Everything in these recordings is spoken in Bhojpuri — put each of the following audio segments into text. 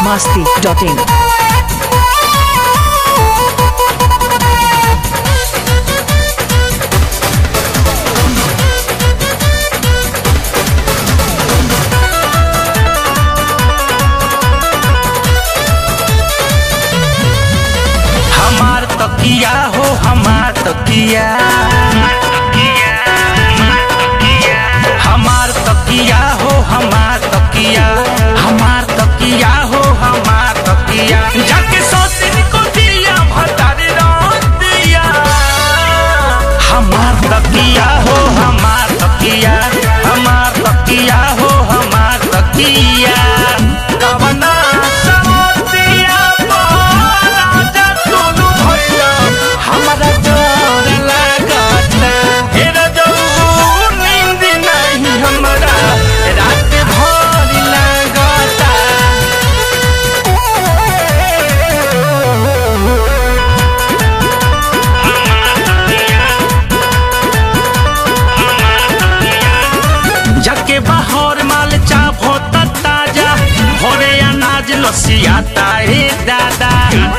biharmasti.in। हमार तकिया हो हमार तकिया, हमार तकिया हो हमार तकिया, हमार तकिया हो हमार तकिया, जाके सोतिन को दिया भतारे रात दिया। हमार तकिया हो हमार तकिया, हमार तकिया हो हमार तकिया। कवना समतिया राजा तोनु भइला हमरा डर लागता। हे रजऊ नींद नहीं हमरा रात भर लागता। जाके बाहर माल चाप होता ताजा, भोरे अनाज लसियाता है दादा।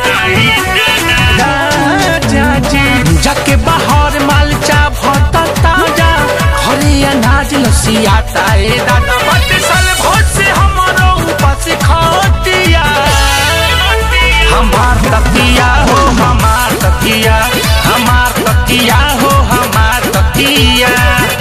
जाके बाहर माल चाप होता ताजा, भोरे अनाज लसियाता है दादा। बट साल भोज से हमारो उपास खटिया। हमार तकिया हो हमार तकिया, हमार तकिया हो हमार तकिया।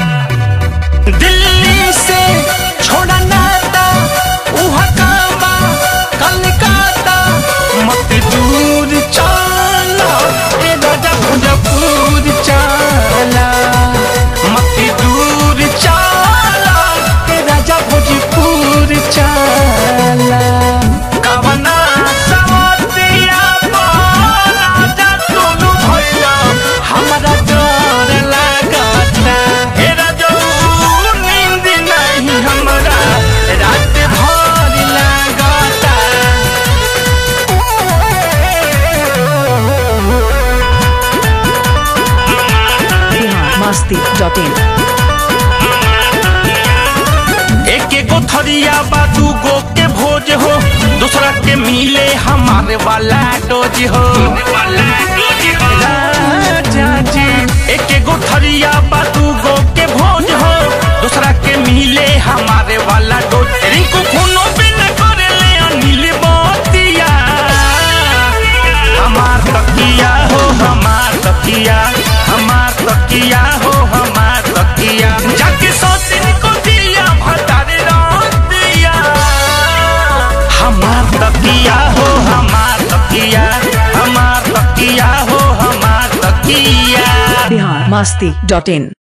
दिल्ली से छोड़ा नाता उहा कामा कलकत्ता, मत दूर चला ए राजा भोजपुर चला। मत दूर चला ए राजा भोजपुर चला। कवना समतिया राजा तोनु भइला हमरा डर लागता। हे राजऊ नींद नहीं हमरा रात भर लागता। biharmasti.in। एक एगो थरिया बा दूगो के भोज हो, दूसरा के मिले हमारे वाला डोज हो। राजा जी एक एगो थरिया बा दूगो के भोज हो, दूसरा के मिले हमारे वाला डोज। रिंकू खूनो बिन करे ले अनिल मोतिया। हमार तकिया हो हमार तकिया, हमार तकिया हो हमार तकिया, जाके सोतिन को दिया भतारे रात दिया। हमार तकिया हो हमार तकिया, हमार तकिया हो हमार तकिया। biharmasti.in।